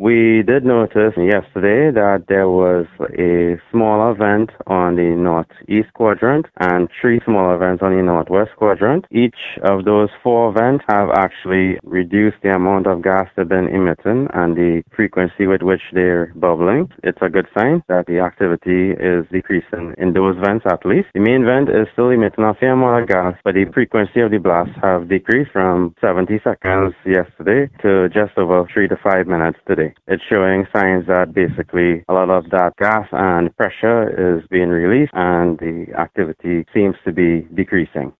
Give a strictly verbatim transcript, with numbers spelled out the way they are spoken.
We did notice yesterday that there was a small event on the northeast quadrant and three small events on the northwest quadrant. Each of those four events have actually reduced the amount of gas they've been emitting and the frequency with which they're bubbling. It's a good sign that the activity is decreasing in those vents at least. The main vent is still emitting a fair amount of gas, but the frequency of the blasts have decreased from seventy seconds yesterday to just over three to five minutes today. It's showing signs that basically a lot of that gas and pressure is being released and the activity seems to be decreasing.